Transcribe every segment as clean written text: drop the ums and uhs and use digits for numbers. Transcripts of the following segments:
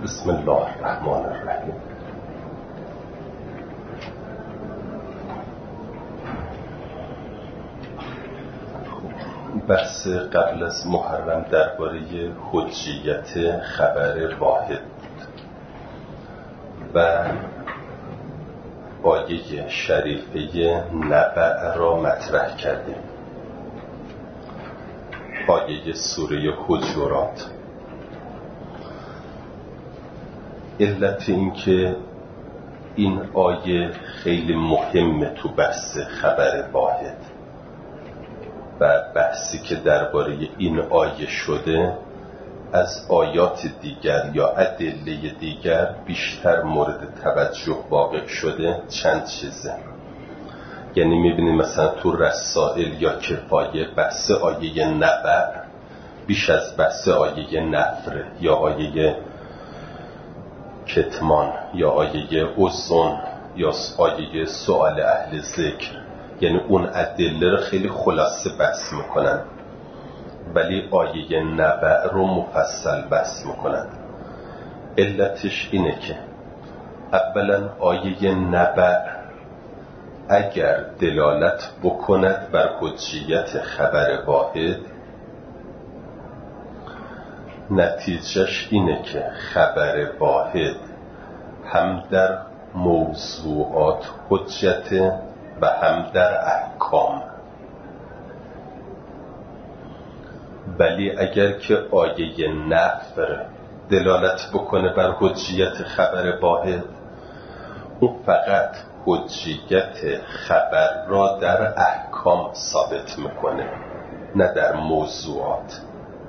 بسم الله الرحمن الرحیم. بحث قبل از محرم درباره حجیت خبر واحد و آیه شریفه نبأ را مطرح کردیم. آیه سوره حجرات. علت این که این آیه خیلی مهمه تو بحث خبر واحد و بحثی که درباره این آیه شده از آیات دیگر یا ادله دیگر بیشتر مورد توجه واقع شده چند چیزه. یعنی میبینیم مثلا تو رسائل یا کفایه بحث آیه نبأ بیش از بحث آیه نفر یا آیه کتمان یا آیه اذن یا آیه سؤال اهل ذکر، یعنی اون ادله رو خیلی خلاصه بحث میکنن ولی آیه نبأ رو مفصل بحث میکنن. علتش اینه که اولا آیه نبأ اگر دلالت بکند بر حجیت خبر واحد، نتیجهش اینه که خبر واحد هم در موضوعات حجت و هم در احکام. ولی اگر که آیه نفر دلالت بکنه بر حجیت خبر واحد، اون فقط حجیت خبر را در احکام ثابت میکنه نه در موضوعات.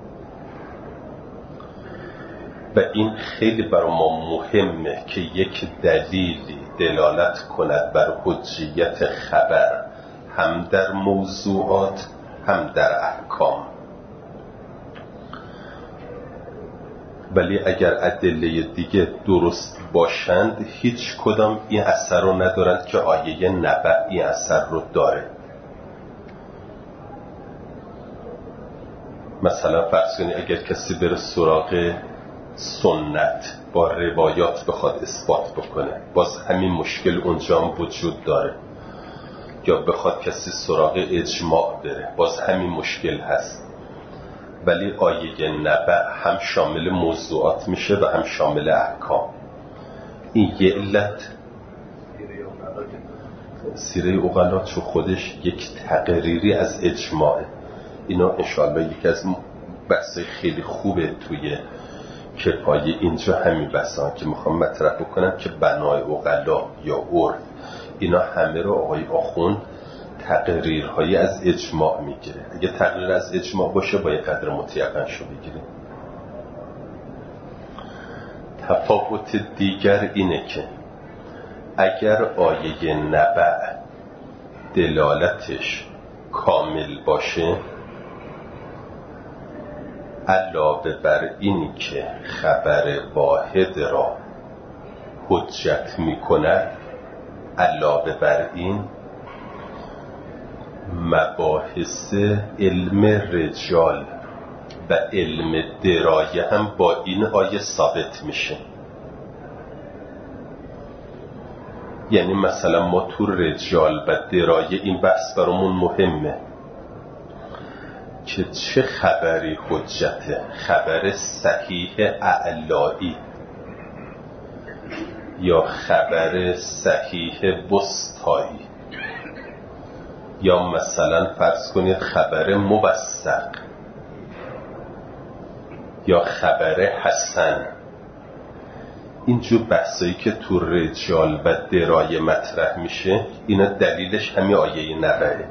و این خیلی برای ما مهمه که یک دلیلی دلالت کند بر حجیت خبر هم در موضوعات هم در احکام. ولی اگر ادله دیگه درست باشند هیچ کدام این اثر رو ندارند که آیه نبأ این اثر رو داره. مثلا فرض کنید اگر کسی بره سراغ سنت با روایات بخواد اثبات بکنه، باز همین مشکل اونجا هم وجود داره. یا بخواد کسی سراغ اجماع بره، باز همین مشکل هست. ولی آیه نبأ هم شامل موضوعات میشه و هم شامل احکام. این یه علت. سیره عقلا چون خودش یک تقریری از اجماعه. اینا انشاءالله یکی از بحثای خیلی خوبه توی کفایه اینجا همین بحثا که میخوام مطرح بکنم که بنای عقلا یا عرف اینا همه رو آقای آخوند تقریرهایی از اجماع میگیره. اگه تقریر از اجماع باشه باید قدر متیقن شو بگیره. تفاوت دیگر اینه که اگر آیه نبأ دلالتش کامل باشه، علاوه بر این که خبر واحد را حجت میکند، علاوه بر این مباحث علم رجال و علم درایه هم با این آیه ثابت میشه. یعنی مثلا ما تو رجال و درایه این بحث برامون مهمه که چه خبری حجته، خبر صحیح اعلایی یا خبر صحیح وسطایی یا مثلا فرض کنید خبر موثق یا خبر حسن. اینجور بحثایی که تو رجال و درایه مطرح میشه اینا دلیلش همین آیه نبأه.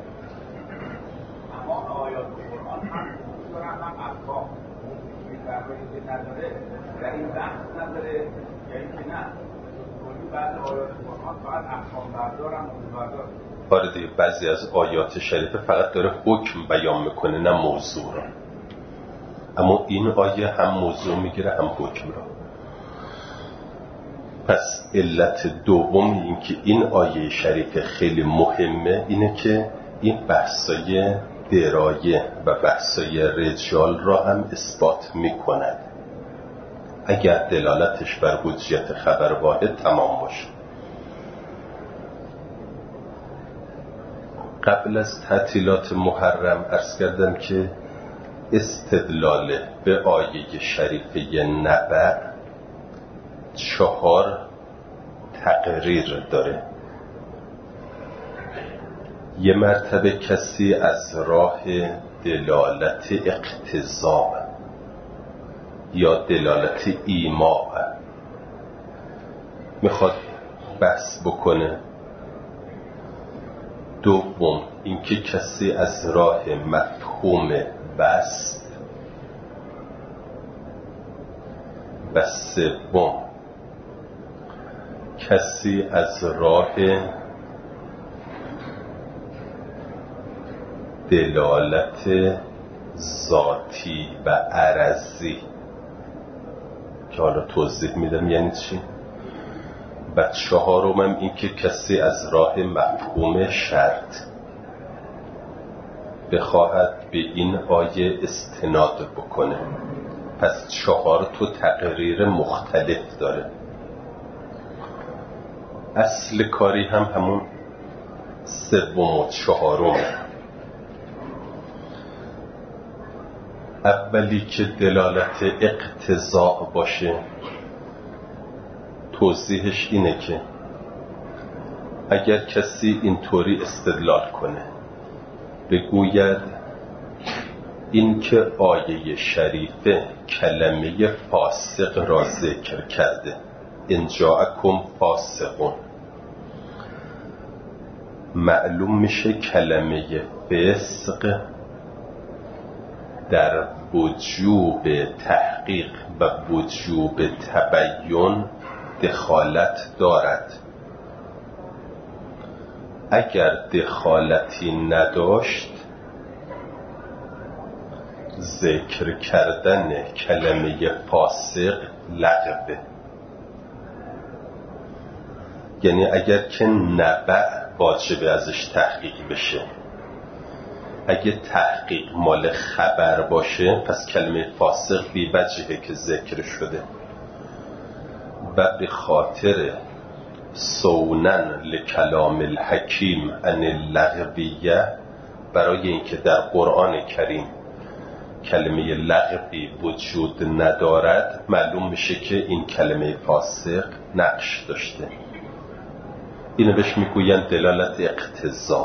آره دیگه، بعضی از آیات شریفه فقط داره حکم بیان میکنه نه موضوع را. اما این آیه هم موضوع میگیره هم حکم را. پس علت دوم این که این آیه شریفه خیلی مهمه اینه که این بحثای درایه و بحثای رجال را هم اثبات میکند. اگر دلالتش بر حجیت خبر واحد تمام باشه. قبل از تعطیلات محرم عرض کردم که استدلال به آیه شریفه نبع 4 تقریر داره. یه مرتبه کسی از راه دلالت اقتضا یا دلالت ایماء میخواد بحث بکنه. دوم اینکه کسی از راه مفهوم بست، و سوم کسی از راه دلالت ذاتی و عرضی که حالا توضیح میدم یعنی چی. و 4م این که کسی از راه مفهوم شرط بخواهد به این آیه استناد بکنه. پس 4 تقریر مختلف داره. اصل کاری هم همون 3 و 4. اولی که دلالت اقتضا باشه، توضیحش اینه که اگر کسی اینطوری استدلال کنه بگوید این که آیه شریفه کلمه فاسق را ذکر کرده، ان جاءکم فاسقون، معلوم میشه کلمه فسق در وجوب تحقیق و وجوب تبیین دخالت دارد. اگر دخالتی نداشت ذکر کردن کلمه فاسق لغوه. یعنی اگر که نبع واجبه ازش تحقیق بشه، اگه تحقیق مال خبر باشه پس کلمه فاسق بی وجهه که ذکر شده. و به خاطر سونن لکلام الحکیم عن اللغویه، برای اینکه در قرآن کریم کلمه لغوی وجود ندارد، معلوم میشه که این کلمه فاسق نقش داشته. اینو بهش میگوین دلالت اقتضا.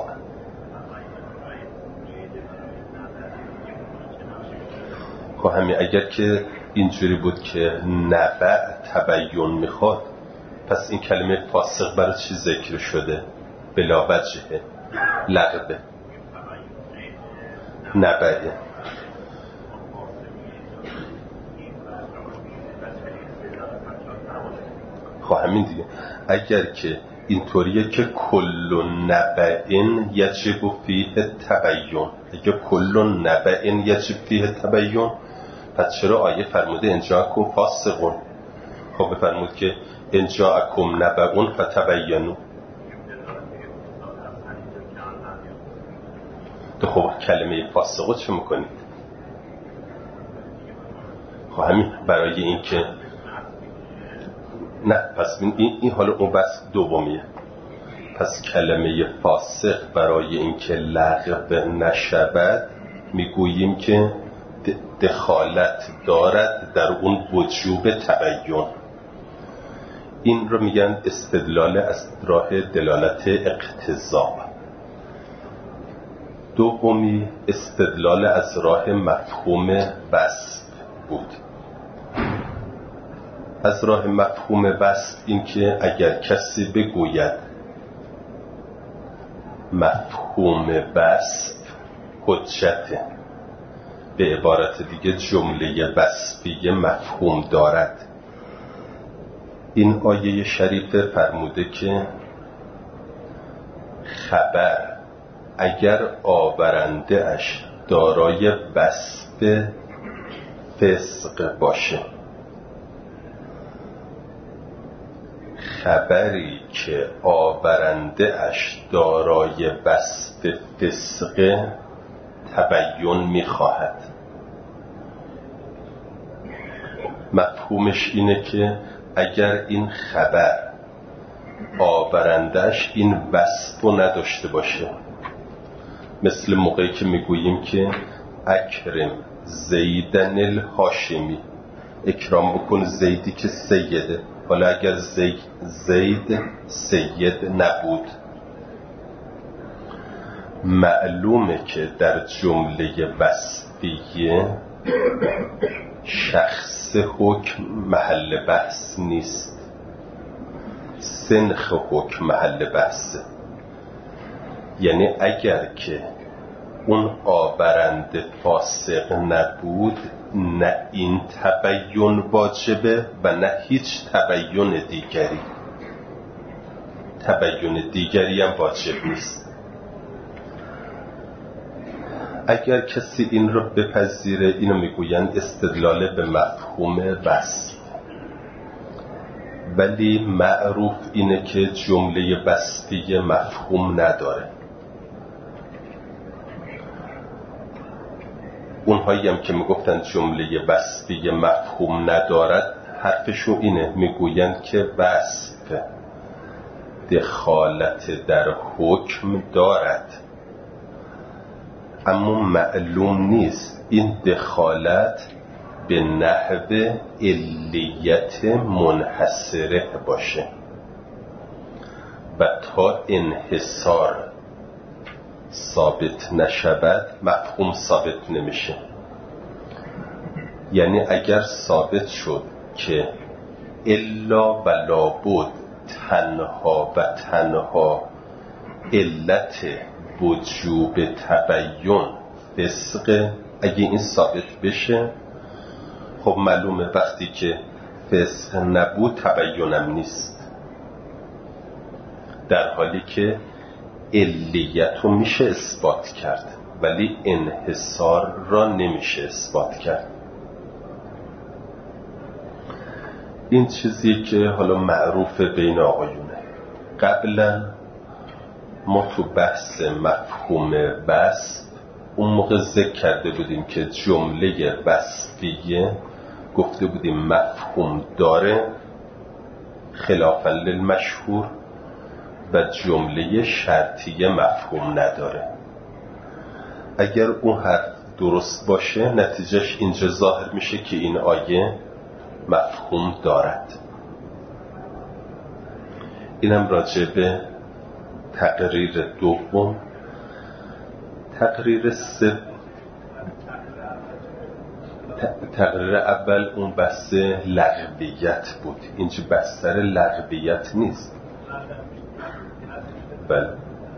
خب همین اگر که اینجوری بود که نبع تبیین میخواد، پس این کلمه فاسق برای چی ذکر شده؟ بلا وجهه، لغوه، نبعه. خب همین دیگه. اگر که اینطوریه که کل نبعین یجب فیه تبیین، اگه کل نبعین یجب فیه تبیین، پس چرا آیه فرموده ان جاءکم فاسقون؟ خب بفرمود که ان جاءکم نبعون فتبینوا. تو خب کلمه فاسقو چه میکنید؟ خب همین برای این که نه، پس این حالا اون بس دومیه. پس کلمه فاسق برای این که لغو نشود میگوییم که دخالت دارد در اون وجوب تبیین. این رو میگن استدلال از راه دلالت اقتضا. دومی استدلال از راه مفهوم وصف بود. از راه مفهوم وصف این که اگر کسی بگوید مفهوم وصف حجته، به عبارت دیگه جمله وصفی مفهوم دارد. این آیه شریفه فرموده که خبر اگر آورنده اش دارای وصف فسق باشه، خبری که آورنده اش دارای وصف فسق تبیین میخواهد. مفهومش اینه که اگر این خبر آورندش این وصف رو نداشته باشه، مثل موقعی که میگوییم که اکرم زیدن الهاشمی، اکرام بکن زیدی که سیده. حالا اگر زید سید نبود، معلومه که در جمله وصفیه شخص حکم محل بحث نیست، سنخ حکم محل بحثه. یعنی اگر که اون آورنده فاسق نبود، نه این تبیین واجبه و نه هیچ تبیین دیگری. تبیین دیگری هم واجب نیست. اگر کسی این رو بپذیره، اینو میگویند استدلال به مفهوم وصف. ولی معروف اینه که جمله وصفی مفهوم نداره. اونهایی هم که میگفتن جمله وصفی مفهوم ندارد، حرفشون اینه، میگویند که وصف دخالت در حکم دارد، اما معلوم نیست این دخالت به نحو علیت منحصره باشه و تا انحصار ثابت نشود مفهوم ثابت نمیشه. یعنی اگر ثابت شد که الا و لابد تنها و تنها علت وجوب تبیین فسق، اگه این ثابت بشه خب معلومه وقتی که فسق نبود تبیینم نیست، در حالی که علیت رو میشه اثبات کرد ولی انحصار را نمیشه اثبات کرد. این چیزی که حالا معروف بین آقایونه. قبلا ما تو بحث مفهوم وصف اون موقع ذکر کرده بودیم که جمله وصفیه گفته بودیم مفهوم داره خلافاً للمشهور و جمله شرطیه مفهوم نداره. اگر اون حرف درست باشه نتیجهش اینجا ظاهر میشه که این آیه مفهوم دارد. اینم راجع به تقریر دوم. تقریر اول اون بحث لغویت بود، اینجا بستر لغویت نیست. بله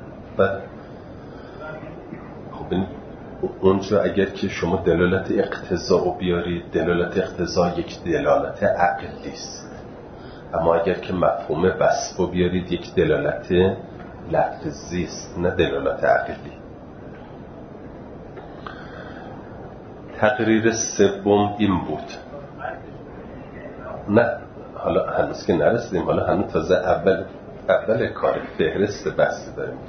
خب اونجا اگر که شما دلالت اقتضا رو بیارید، دلالت اقتضا یک دلالت عقلی است، اما اگر که مفهوم وصف رو بیارید یک دلالت لفظی است نه دلالت عقلی. تقریر سوم این بود. نه حالا هنوز که نرسیدیم، حالا هنوز تازه اول کار فهرست بحث داریم.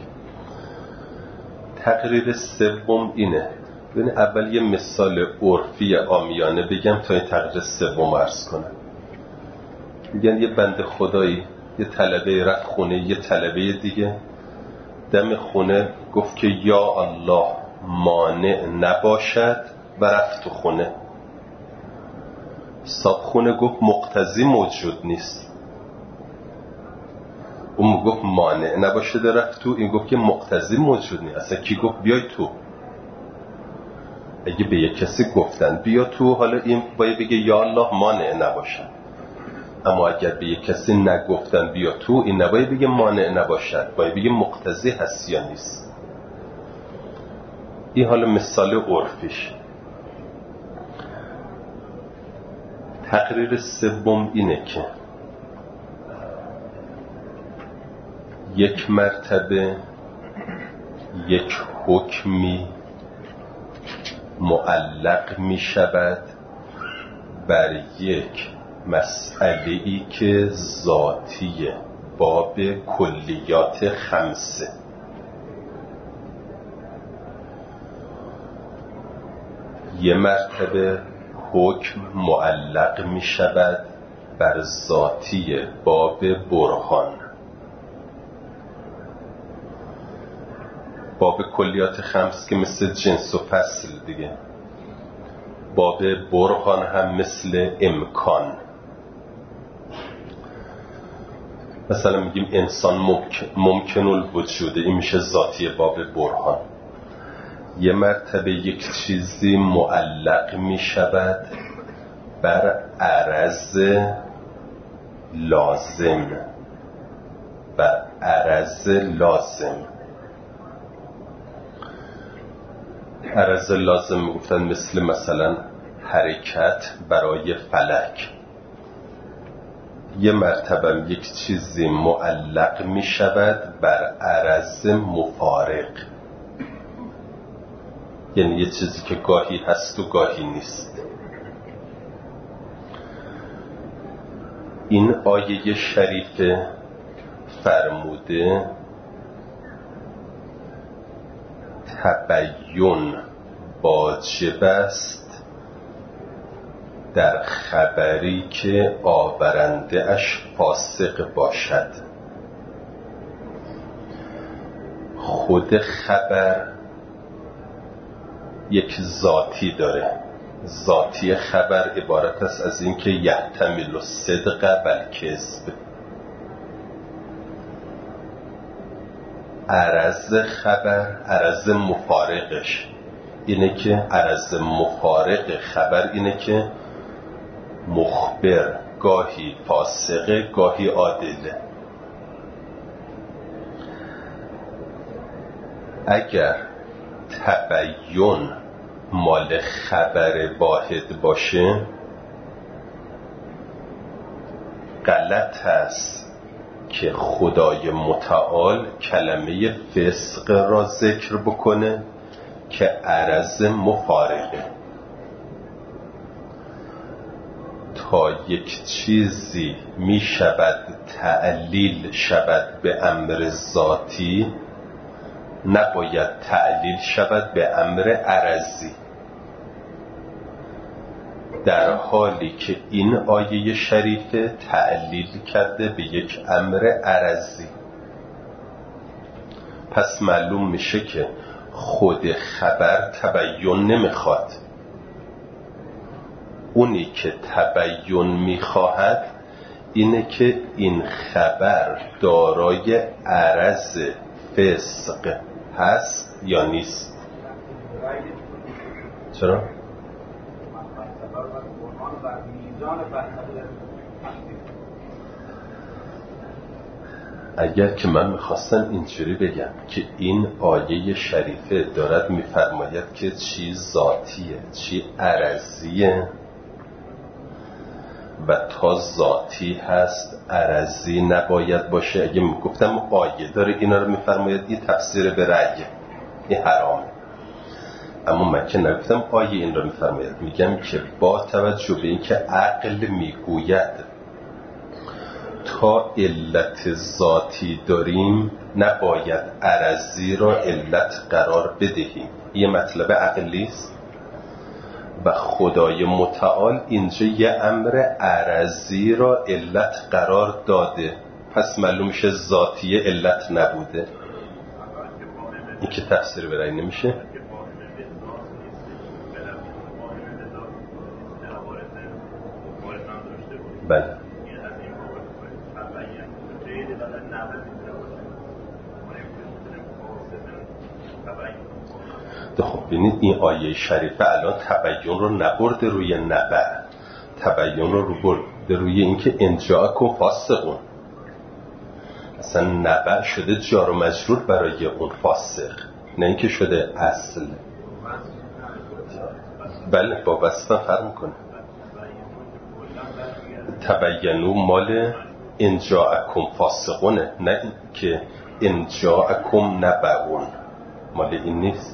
تقریر سوم اینه. ببین اول یه مثال عرفی عامیانه بگم تا این تقریر سوم عرض کنم. میگن یه بنده خدایی یه طلبه رفت خونه یه طلبه دیگه، دم خونه گفت که یا الله مانع نباشد و رفت تو خونه. صاحب خونه گفت مقتضی موجود نیست. اون گفت مانع نباشه در رفت تو، این گفت که مقتضی موجود نیست. اصلا کی گفت بیای تو؟ اگه به یک کسی گفتن بیا تو، حالا این باید بگه یا الله مانع نباشه. اما اگر به یک کسی نگفتن بیا تو، این نباید بگه مانع نباشد، باید بگه مقتضی هست یا نیست. این حالا مثال عرفیش. تقریر سوم اینه که یک مرتبه یک حکمی معلق می شود بر یک مسئله‌ای که ذاتیه، باب کلیات خمسه. یه مرتبه حکم معلق می شود بر ذاتی باب برهان. باب کلیات خمس که مثل جنس و فصل دیگه، باب برهان هم مثل امکان. مثلا میگیم انسان ممکن الوجوده، این میشه ذاتی باب برهان. یه مرتبه یک چیزی معلق میشود بر عرض لازم و عرض لازم. عرض لازم میگفتن مثلا حرکت برای فلک. یه مرتبه یک چیزی معلق می شود بر عرض مفارق، یعنی یه چیزی که گاهی هست و گاهی نیست. این آیه شریفه فرموده تبیین واجب است در خبری که آورنده اش فاسق باشد. خود خبر یک ذاتی داره. ذاتی خبر عبارت است از این که یحتمل الصدق و الکذب. عرض خبر، عرض مفارقش اینه که عرض مفارق خبر اینه که مخبر گاهی فاسقه گاهی عادله. اگر تبیین مال خبر واحد باشه غلط است که خدای متعال کلمه فسق را ذکر بکنه که عرض مفارقه. تا یک چیزی می شود تعلیل شود به امر ذاتی، نباید تعلیل شود به امر عرضی. در حالی که این آیه شریفه تعلیل کرده به یک امر عرضی، پس معلوم میشه که خود خبر تبیین نمیخواد. اونی که تبیین میخواهد اینه که این خبر دارای عرض فسق هست یا نیست. چرا؟ اگر که من میخواستم اینجوری بگم که این آیه شریفه دارد میفرماید که چی ذاتیه چی عرضیه و تا ذاتی هست عرضی نباید باشه، اگه میگفتم آیه داره اینا رو میفرماید این تفسیر به رأیه، این حرامه. اما من که نگفتم آیه این رو میفرماید، میگم که با توجه به این که عقل میگوید تا علت ذاتی داریم نباید عرضی را علت قرار بدهیم، یه مطلب عقلی است و خدای متعال اینجا یه امر عرضی را علت قرار داده، پس معلوم میشه ذاتی علت نبوده. این که تفسیر برای نمیشه. بله خب ببینید این آیه شریفه الان تبیین رو نبرده روی نبع، تبیین رو برده روی اینکه انجاءکم فاسقون. اصلا نبع شده جار و مجرور برای اون فاسق، نه اینکه شده اصل. بله با وصف فرق میکنه. تبینو مال انجاءکم فاسقونه، نه که انجاءکم نبعون، مال این نیست.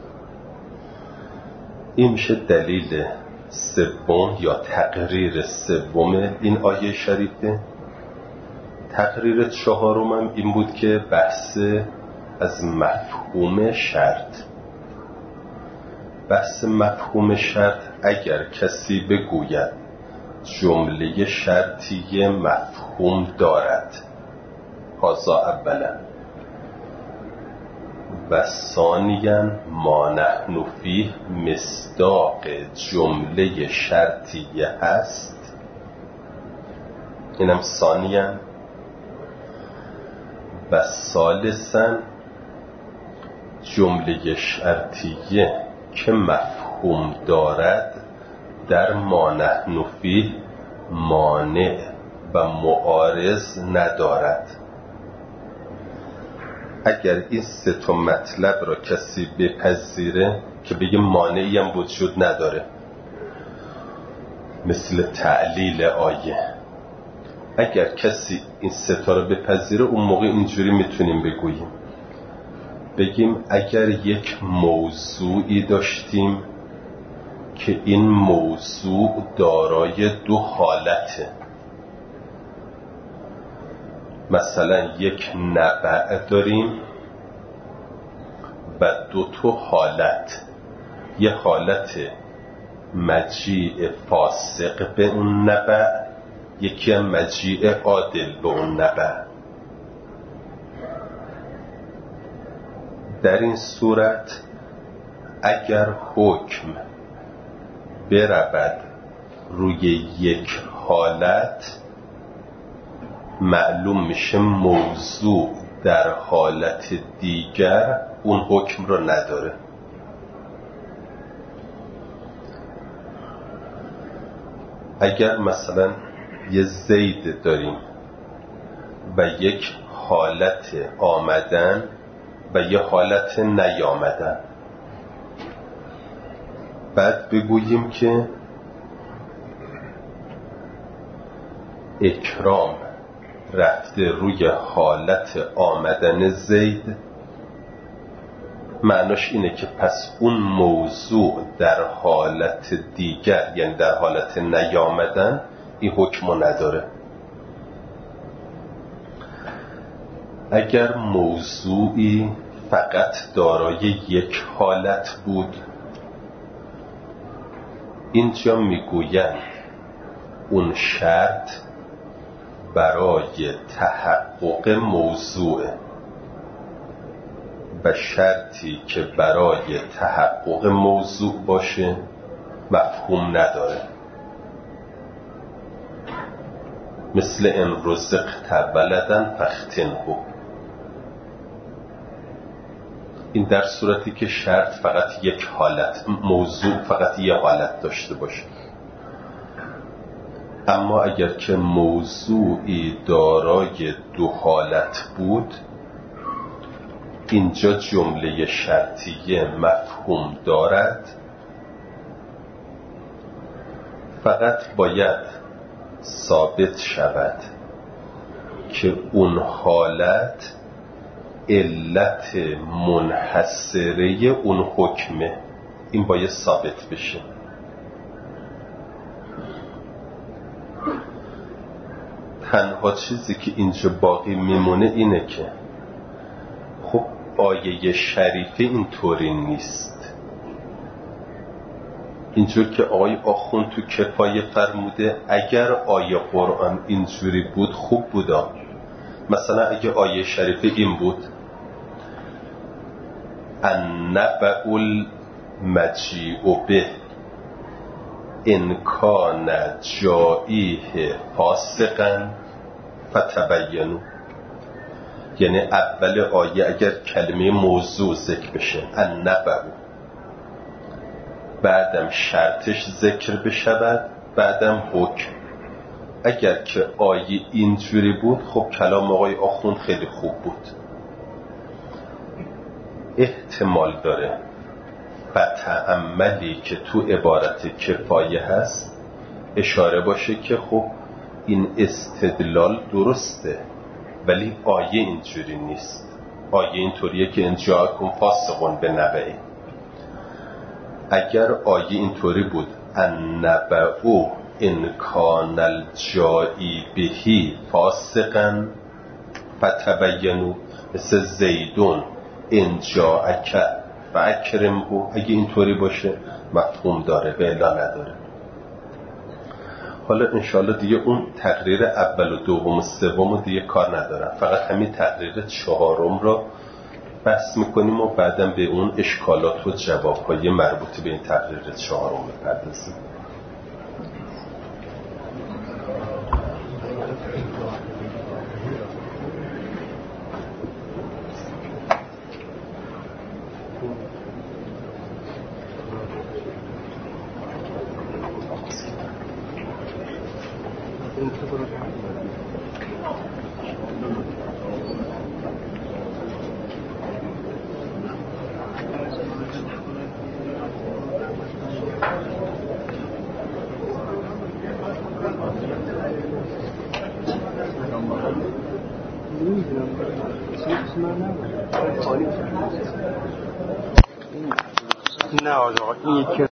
این میشه دلیل سوم یا تقریر سوم این آیه شریفه. تقریر چهارم هم این بود که بحث از مفهوم شرط. بحث مفهوم شرط اگر کسی بگوید جمله شرطیه مفهوم دارد، هذا اولا، و ثانیا ما نحن فیه مصداق جمله شرطیه هست، اینم ثانیا، و ثالثا جمله شرطیه که مفهوم دارد در ما نحن فیه مانع و معارض ندارد. اگر این سه تا مطلب را کسی بپذیره که بگه مانعی هم وجود نداره، مثل تعلیل آیه، اگر کسی این سه تا را بپذیره، اون موقع اینجوری میتونیم بگیم اگر یک موضوعی داشتیم که این موضوع دارای دو حالته، مثلا یک نبع داریم و دو تا حالت، یه حالت مجیء فاسق به اون نبع، یکی هم مجیء عادل به اون نبع. در این صورت اگر حکم برود روی یک حالت، معلوم میشه موضوع در حالت دیگر اون حکم رو نداره. اگر مثلا یه زید داریم و یک حالت آمدن و یه حالت نیامدن، بعد بگوییم که اکرام رفته روی حالت آمدن زید، معناش اینه که پس اون موضوع در حالت دیگر، یعنی در حالت نیامدن، این حکمو نداره. اگر موضوعی فقط دارای یک حالت بود، اینجا میگویند اون شرط برای تحقق موضوع و شرطی که برای تحقق موضوع باشه مفهوم نداره. مثل ان رزقت ولدا فاختنه، این در صورتی که شرط فقط یک حالت، موضوع فقط یک حالت داشته باشه. اما اگر که موضوعی دارای دو حالت بود، اینجا جمله شرطیه مفهوم دارد، فقط باید ثابت شود که اون حالت علت منحصره اون حکمه. این باید ثابت بشه. تنها چیزی که اینجا باقی میمونه اینه که خب آیه شریفه اینطوری نیست. اینجور که آقای آخوند تو کفایه فرموده اگر آیه قرآن اینجوری بود خوب بودا. مثلا اگه آیه شریفه این بود النبأ المجیء به ان کان جائیه فاسقا فتبینوا، یعنی اول آیه اگر کلمه موضوع ذکر بشه النبأ، بعدم شرطش ذکر بشود، بعدم حکم. اگر که آیه اینجوری بود خب کلام آقای آخوند خیلی خوب بود. احتمال داره و تأملی که تو عبارت کفایه هست اشاره باشه که خب این استدلال درسته، ولی آیه اینجوری نیست. آیه اینطوریه که ان جاءکم فاسق بنبأ. اگر آیه اینطوری بود النبأ ان کان الجائی به فاسقا فتبینوا، مثل زیدون ان جاءک و اکرمه اگه اینطوری باشه مفهوم داره و الا نداره. حالا انشاءالله دیگه اون تقریر اول و دوم و سوم رو دیگه کار ندارم، فقط همین تقریر چهارم رو بحث میکنیم و بعدم به اون اشکالات و جوابهای مربوط به این تقریر چهارم بپردازیم. نه آقا این